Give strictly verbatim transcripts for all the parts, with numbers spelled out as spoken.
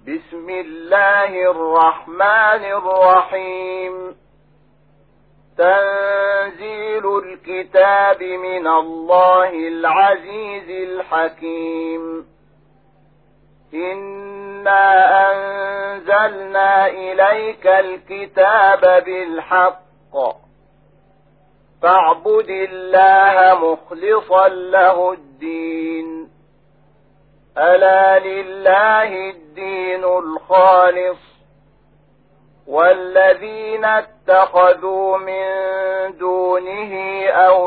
بسم الله الرحمن الرحيم. تنزيل الكتاب من الله العزيز الحكيم. إنا أنزلنا إليك الكتاب بالحق فاعبد الله مخلصا له الدين. ألا لله الدين الخالص والذين اتخذوا من دونه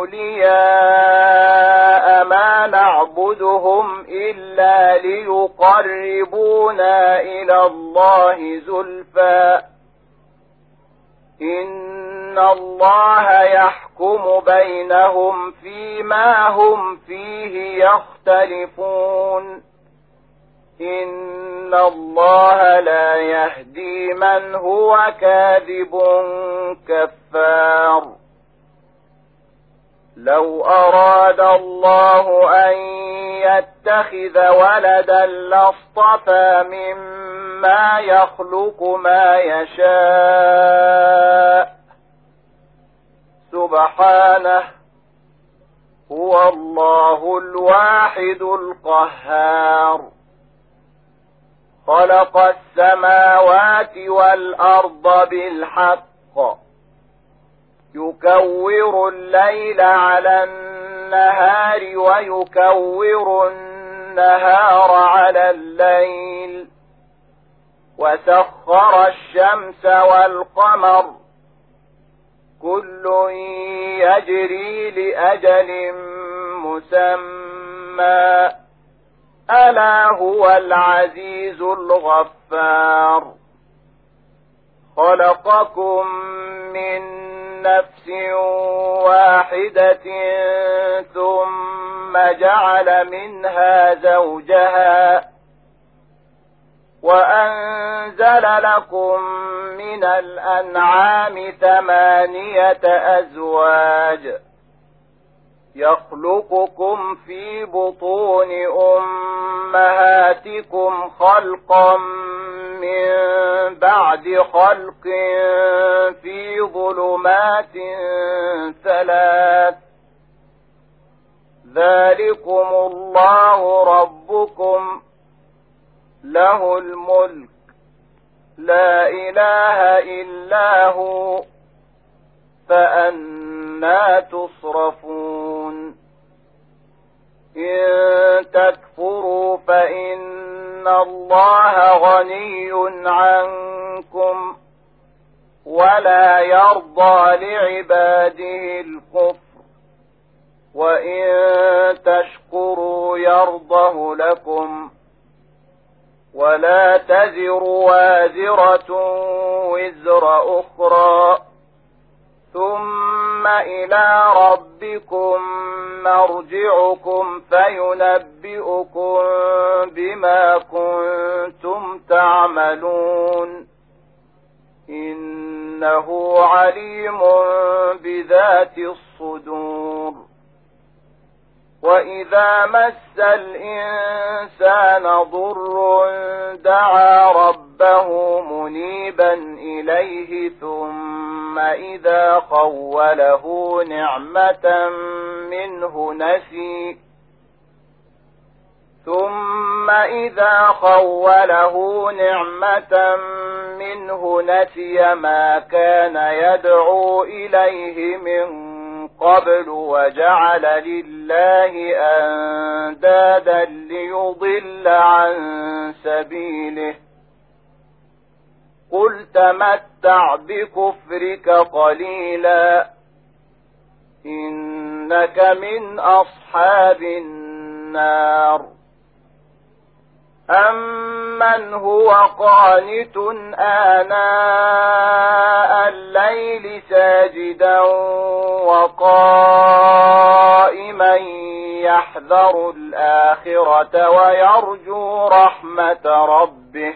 أولياء ما نعبدهم إلا ليقربونا إلى الله زلفى إن الله يحكم بينهم فيما هم فيه يختلفون. إن الله لا يهدي من هو كاذب كفار. لو أراد الله أن يتخذ ولدا لاصطفى مما يخلق ما يشاء سبحانه هو الله الواحد القهار. خلق السماوات والأرض بالحق يكور الليل على النهار ويكور النهار على الليل وسخر الشمس والقمر كل يجري لأجل مسمى ألا هو العزيز الغفار. خلقكم من نفس واحدة ثم جعل منها زوجها وأنزل لكم من الأنعام ثمانية أزواج يخلقكم في بطون أمهاتكم خلقا من بعد خلق في ظلمات ثلاث ذلكم الله ربكم له الملك لا إله إلا هو فأنى تصرفون. إن تكفروا فإن الله غني عنكم ولا يرضى لعباده الكفر وإن تشكروا يرضه لكم ولا تزر وازرة وزر أخرى ثم إلى ربكم مرجعكم فينبئكم بما كنتم تعملون إنه عليم بذات الصدور. وإذا مس الإنسان ضر دعا ربه منيبا إليه ثم إذا خوله نعمة منه نسي ثم إذا خوله نعمة منه نسي ما كان يدعو إليه من قبل وجعل لله أندادا ليضل عن سبيله قل تمتع بكفرك قليلا إنك من أصحاب النار. أمن هو قانت آناء الليل ساجدا وقائما يحذر الآخرة ويرجو رحمة ربه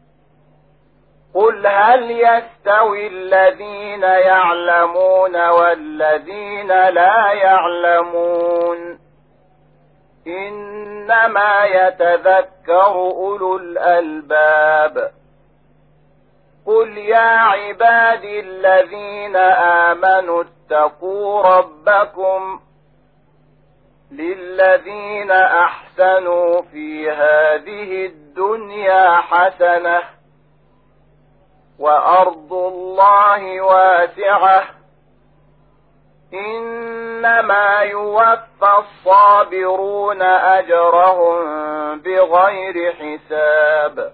قل هل يستوي الذين يعلمون والذين لا يعلمون إنما يتذكر أولو الألباب. قل يا عبادي الذين آمنوا اتقوا ربكم للذين أحسنوا في هذه الدنيا حسنة وأرض الله واسعة إنما يوفى الصابرون أجرهم بغير حساب.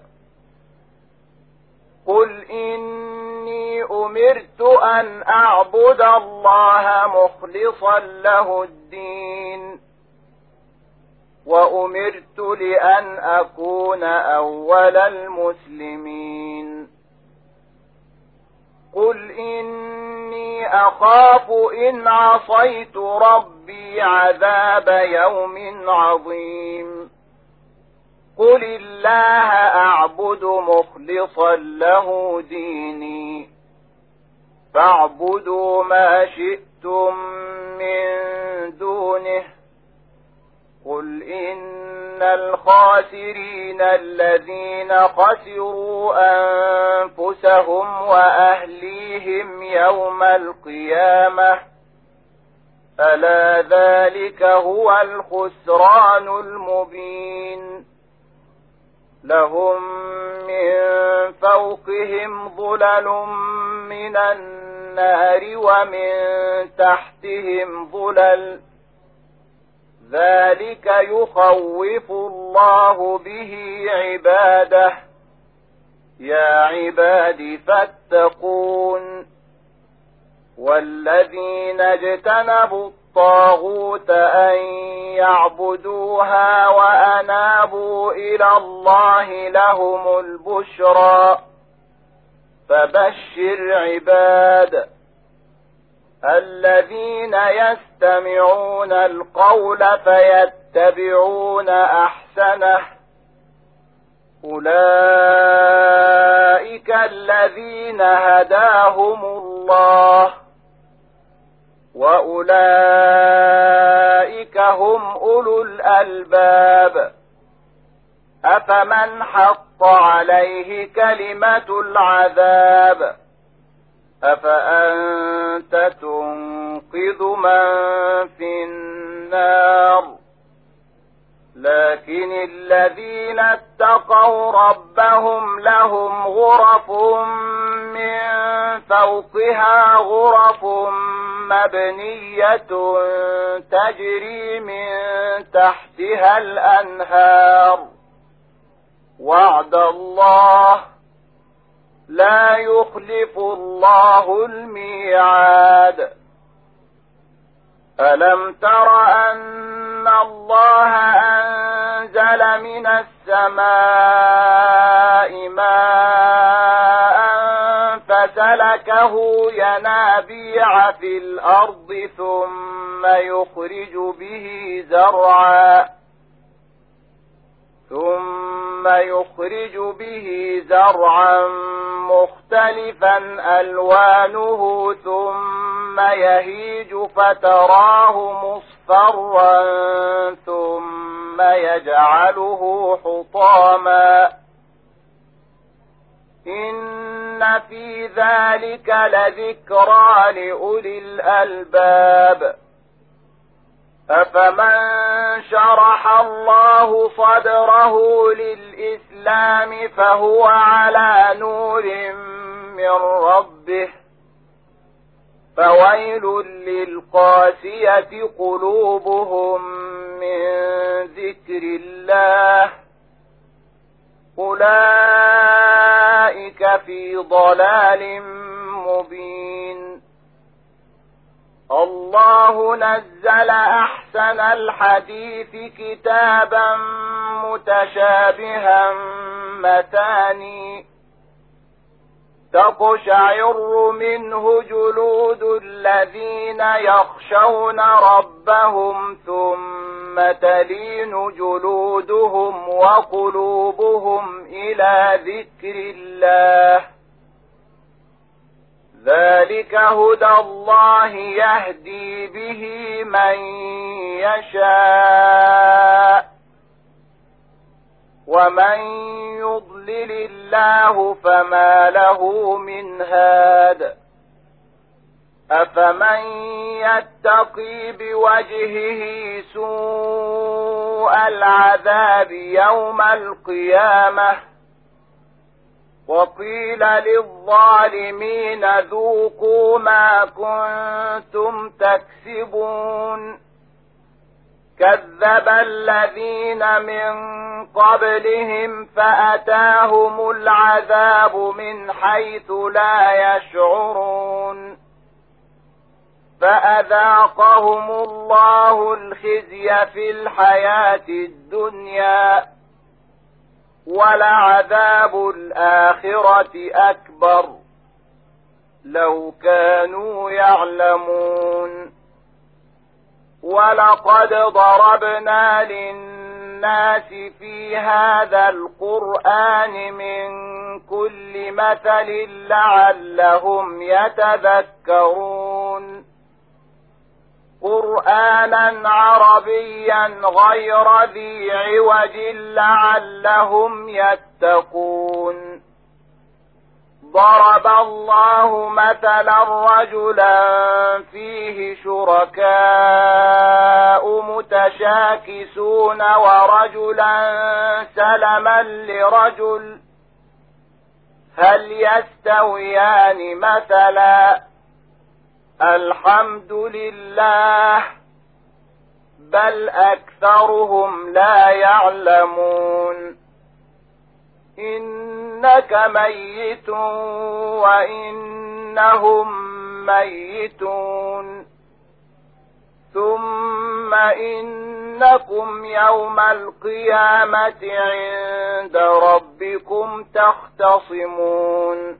قل إني أمرت أن أعبد الله مخلصا له الدين وأمرت لأن أكون أول المسلمين. قل إني أخاف إن عصيت ربي عذاب يوم عظيم. قل الله أعبد مخلصا له ديني فاعبدوا ما شئتم من دونه. قل إن الخاسرين الذين خسروا أنفسهم وأهليهم يوم القيامة ألا ذلك هو الخسران المبين. لهم من فوقهم ظلل من النار ومن تحتهم ظلل ذلك يخوف الله به عباده. يا عباد فاتقون. والذين اجتنبوا الطاغوت أن يعبدوها وأنابوا إلى الله لهم البشرى. فبشر عباد الذين يستمعون القول فيتبعون أحسنه. أولئك الذين هداهم الله وأولئك هم أولو الألباب. أفمن حق عليه كلمة العذاب أفأنت تنقذ من في النار. لكن الذين اتقوا ربهم لهم غرف من فوقها غرف مبنية تجري من تحتها الأنهار. وعد الله لا يخلف الله الميعاد. ألم تر أن الله أنزل من السماء ماء فسلكه ينابيع في الأرض ثم يخرج به زرعا ثم يخرج به زرعا مختلفا ألوانه ثم يهيج فتراه مصفرا ثم يجعله حطاما. إن في ذلك لذكرى لأولي الألباب. أفمن شرح الله صدره للإسلام فهو على نور من ربه فويل للقاسية قلوبهم من ذكر الله أولئك في ضلال مبين. الله نزل أحسن الحديث كتابا متشابها مثاني تقشعر منه جلود الذين يخشون ربهم ثم تلين جلودهم وقلوبهم إلى ذكر الله ذلك هدى الله يهدي به من يشاء ومن يضلل الله فما له من هاد أفمن يتقي بوجهه سوء العذاب يوم القيامة وقيل للظالمين ذوقوا ما كنتم تكسبون كذب الذين من قبلهم فأتاهم العذاب من حيث لا يشعرون فأذاقهم الله الخزي في الحياة الدنيا ولعذاب الآخرة أكبر لو كانوا يعلمون ولقد ضربنا للناس في هذا القرآن من كل مثل لعلهم يتذكرون قرآنا عربيا غير ذي عوج لعلهم يتقون ضرب الله مثلا رجلا فيه شركاء متشاكسون ورجلا سلما لرجل هل يستويان مثلا الحمد لله بل أكثرهم لا يعلمون إنك ميت وإنهم ميتون ثم إنكم يوم القيامة عند ربكم تختصمون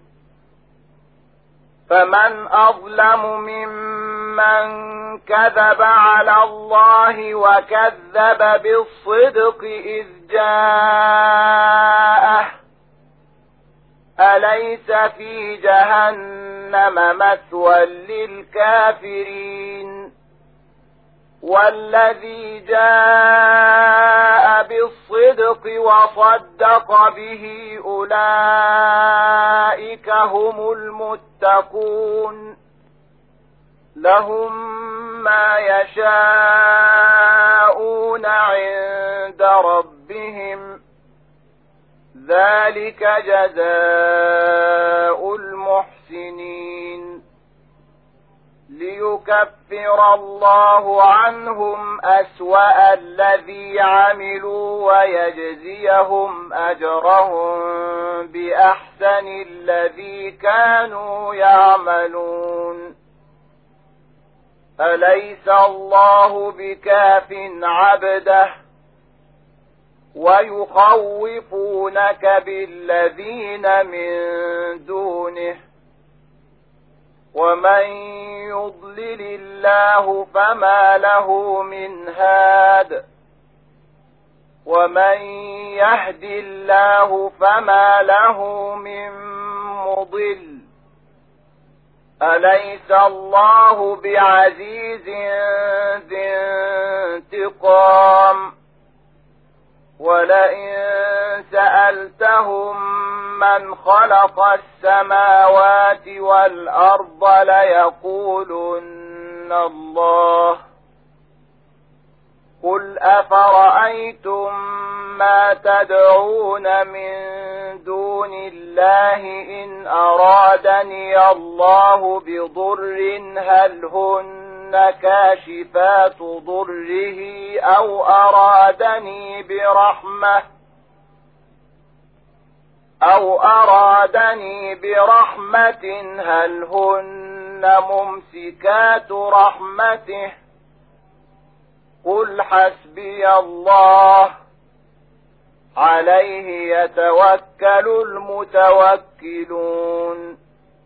فمن أظلم ممن كذب على الله وكذب بالصدق إذ جاءه أليس في جهنم مثوى للكافرين والذي جاء بالصدق وصدق به أولئك هم المتقون لهم ما يشاءون عند ربهم ذلك جزاء المحسنين ليكفر الله عنهم أسوأ الذي عملوا ويجزيهم أجرهم بأحسن الذي كانوا يعملون أليس الله بكاف عبده ويخوفونك بالذين من دونه ومن يضلل الله فما له من هاد ومن يهد الله فما له من مضل أليس الله بعزيز ذي انتقام ولئن سألتهم من خلق السماوات والأرض ليقولن الله قل أفرأيتم ما تدعون من دون الله إن أرادني الله بضر هل هن كاشفات ضره أو أرادني برحمة أو أرادني برحمة هل هن ممسكات رحمته قل حسبي الله عليه يتوكل المتوكلون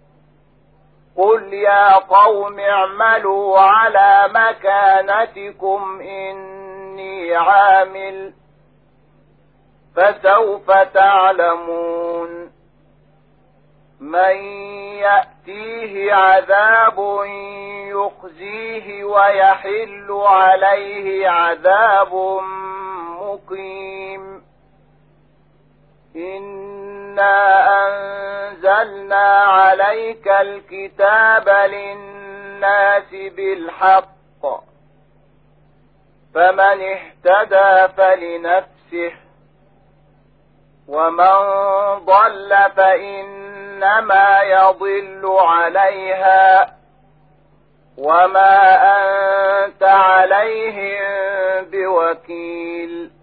قل يا قوم اعملوا على مكانتكم إني عامل فسوف تعلمون من يأتيه عذاب يخزيه ويحل عليه عذاب مقيم إنا أنزلنا عليك الكتاب للناس بالحق فمن اهتدى فلنفسه ومن ضل فإنما يضل عليها وما أنت عليهم بوكيل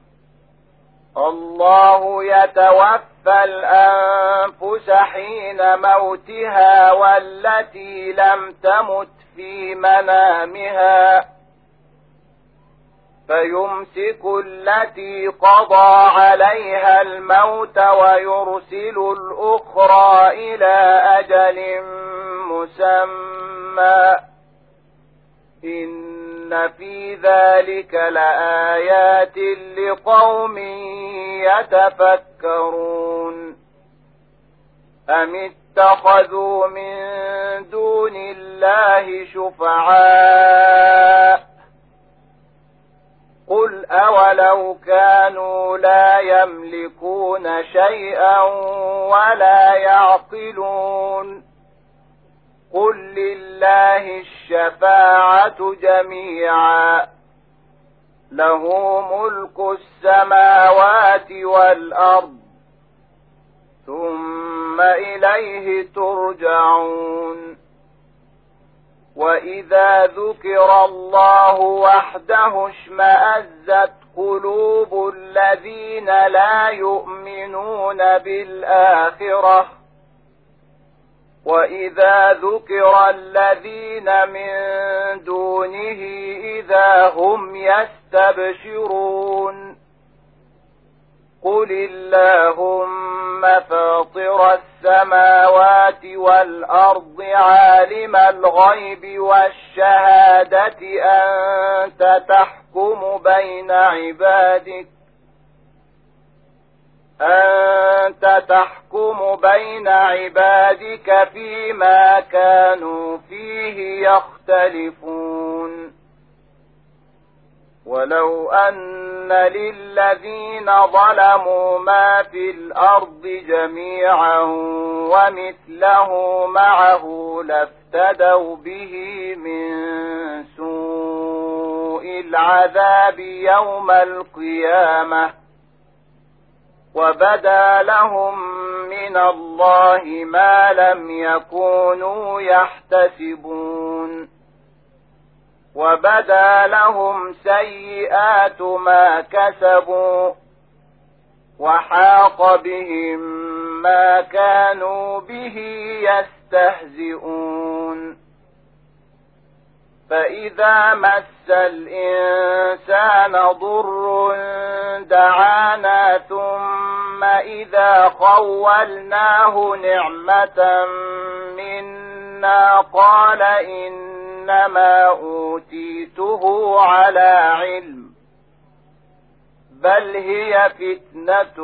الله يتوفى الأنفس حين موتها والتي لم تمت في منامها فيمسك التي قضى عليها الموت ويرسل الأخرى إلى أجل مسمى إن في ذلك لآيات لقوم يتفكرون أم اتخذوا من دون الله شفعاء قل أولو كانوا لا يملكون شيئا ولا يعقلون قل لله الشفاعة جميعا له ملك السماوات والأرض ثم إليه ترجعون وإذا ذكر الله وحده اشمأزت قلوب الذين لا يؤمنون بالآخرة وإذا ذكر الذين من دونه إذا هم يستبشرون قل اللهم فاطر السماوات والأرض عالم الغيب والشهادة أنت تحكم بين عبادك أنت تحكم بين عبادك فيما كانوا فيه يختلفون ولو أن للذين ظلموا ما في الأرض جميعا ومثله معه لافتدوا به من سوء العذاب يوم القيامة وبدا لهم من الله ما لم يكونوا يحتسبون وبدا لهم سيئات ما كسبوا وحاق بهم ما كانوا به يستهزئون فإذا مس الإنسان ضر دعانا ثم إذا خولناه نعمة منا قال إنما أوتيته على علم بل هي فتنة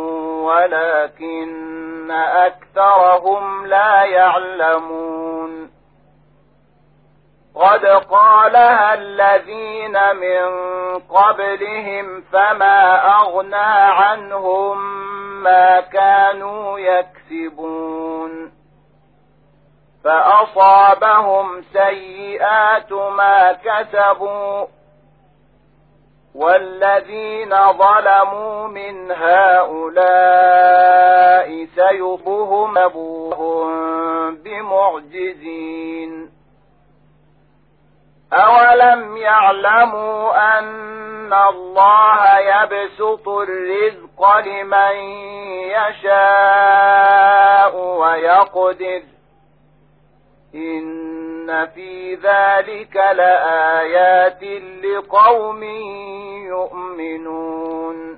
ولكن أكثرهم لا يعلمون قد قالها الذين من قبلهم فما أغنى عنهم ما كانوا يكسبون فأصابهم سيئات ما كسبوا والذين ظلموا من هؤلاء سيصيبهم أبوهم بمعجزين أولم يعلموا أن الله يبسط الرزق لمن يشاء ويقدر إن في ذلك لآيات لقوم يؤمنون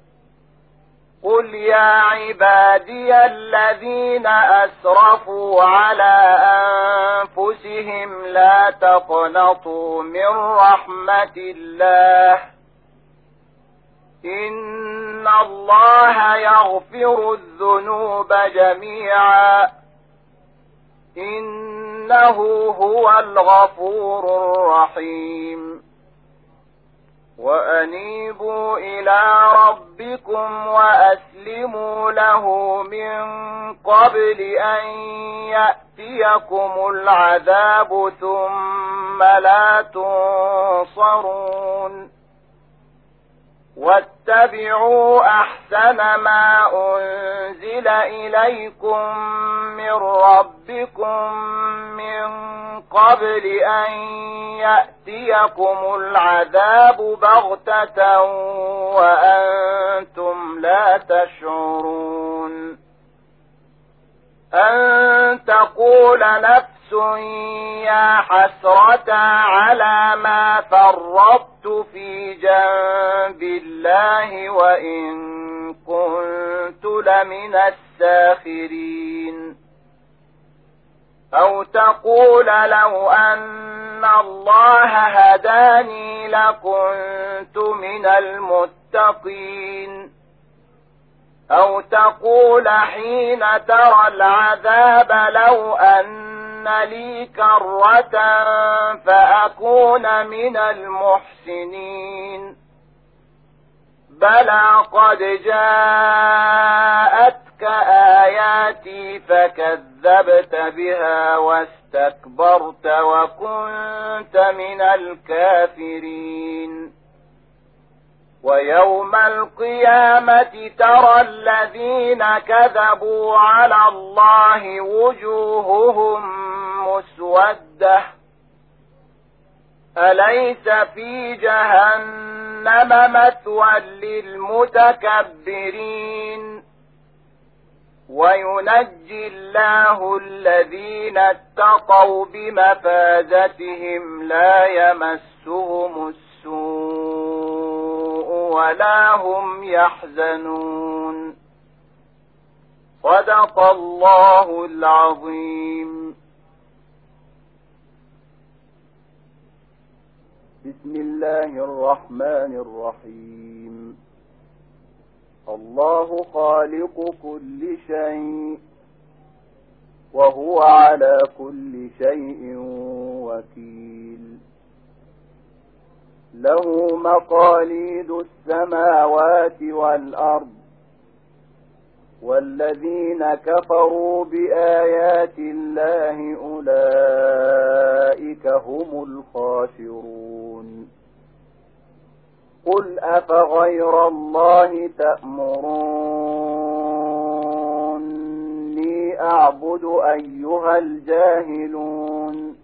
قل يا عبادي الذين أسرفوا على أنفسهم لا تقنطوا من رحمة الله إن الله يغفر الذنوب جميعا إنه هو الغفور الرحيم وأنيبوا إلى ربكم وأسلموا له من قبل أن يأتيكم العذاب ثم لا تنصرون واتبعوا أحسن ما أنزل إليكم من ربكم من قبل أن يأتيكم العذاب بغتة وأنتم لا تشعرون أن تقول نفس يا حسرة على ما فرطت في جنب الله وإن كنت لمن الساخرين أو تقول لو أن الله هداني لكنت من المتقين أو تقول حين ترى العذاب لو أن لي كرة فأكون من المحسنين بلى قد جاءتك آياتي فكذبت بها واستكبرت وكنت من الكافرين ويوم القيامة ترى الذين كذبوا على الله وجوههم مسودة أليس في جهنم مثوى للمتكبرين وينجي الله الذين اتقوا بمفازتهم لا يمسهم السوء ولا هم يحزنون صدق الله العظيم. بسم الله الرحمن الرحيم. الله خالق كل شيء وهو على كل شيء وكيل له مقاليد السماوات والأرض والذين كفروا بآيات الله أولئك هم الخاسرون. قل أفغير الله تأمروني أعبد أيها الجاهلون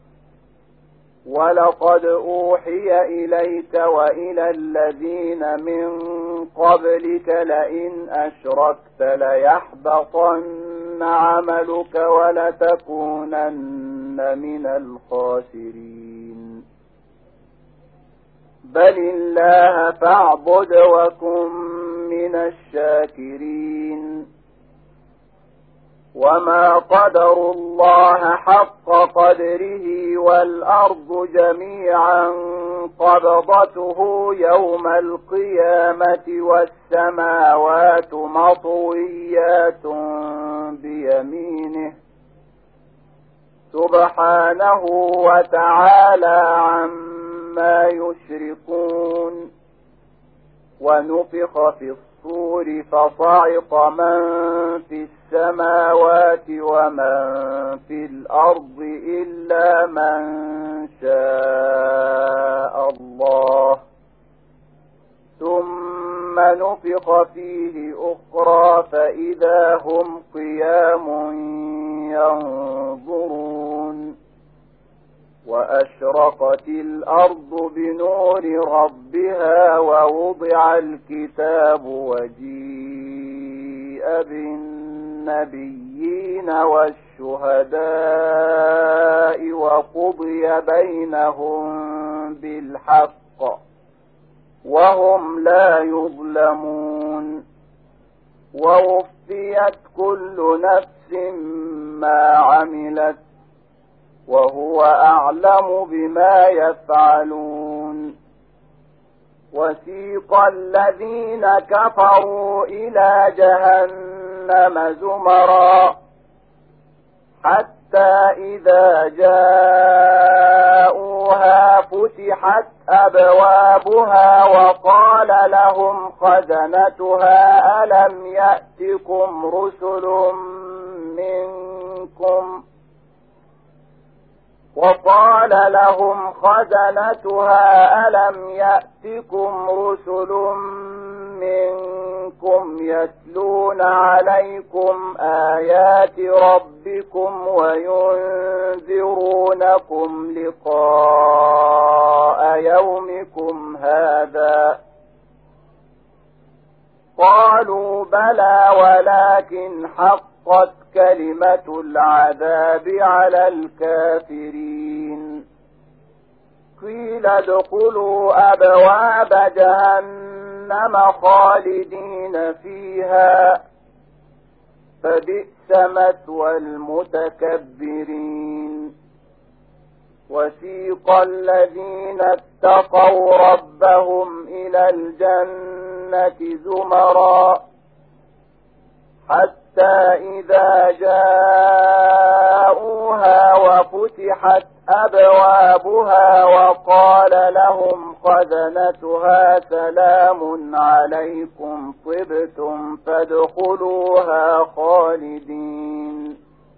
ولقد أوحي إليك وإلى الذين من قبلك لئن أشركت ليحبطن عملك ولتكونن من الخاسرين. بل الله فاعبد وكن من الشاكرين. وما قدروا الله حق قدره والأرض جميعا قبضته يوم القيامة والسماوات مطويات بيمينه سبحانه وتعالى عما يشركون. ونفخ في الصور فصعق من في السماوات ومن في الأرض إلا من شاء الله ثم نفخ فيه أخرى فإذا هم قيام ينظرون. وأشرقت الأرض بنور ربها ووضع الكتاب وجيء بالنبيين والشهداء وقضي بينهم بالحق وهم لا يظلمون. ووفيت كل نفس ما عملت وهو أعلم بما يفعلون. وسيق الذين كفروا إلى جهنم زمرا حتى إذا جاءوها فتحت أبوابها وقال لهم خزنتها ألم يأتكم رسل منكم وقال لهم خزنتها ألم يأتكم رسل منكم يتلون عليكم آيات ربكم وينذرونكم لقاء يومكم هذا قالوا بلى ولكن حقت كلمة العذاب على الكافرين قيل ادخلوا أبواب جهنم خالدين فيها فبئس مثوى المتكبرين وسيق الذين اتقوا ربهم إلى الجنة زمرا حتى إذا جاءوها وفتحت أبوابها وقال لهم خزنتها سلام عليكم طبتم فادخلوها خالدين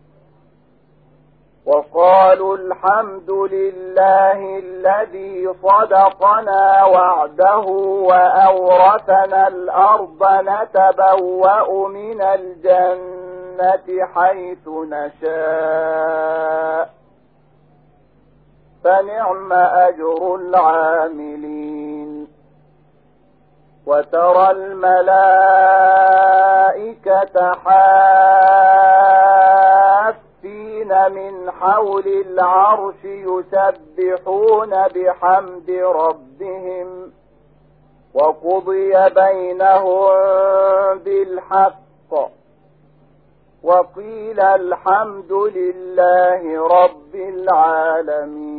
وقالوا الحمد لله الذي صدقنا وعده وأورثنا الأرض نتبوأ من الجنة حيث نشاء فنعم أجر العاملين وترى الملائكة حافين من حول العرش يسبحون بحمد ربهم وقضي بينهم بالحق وقيل الحمد لله رب العالمين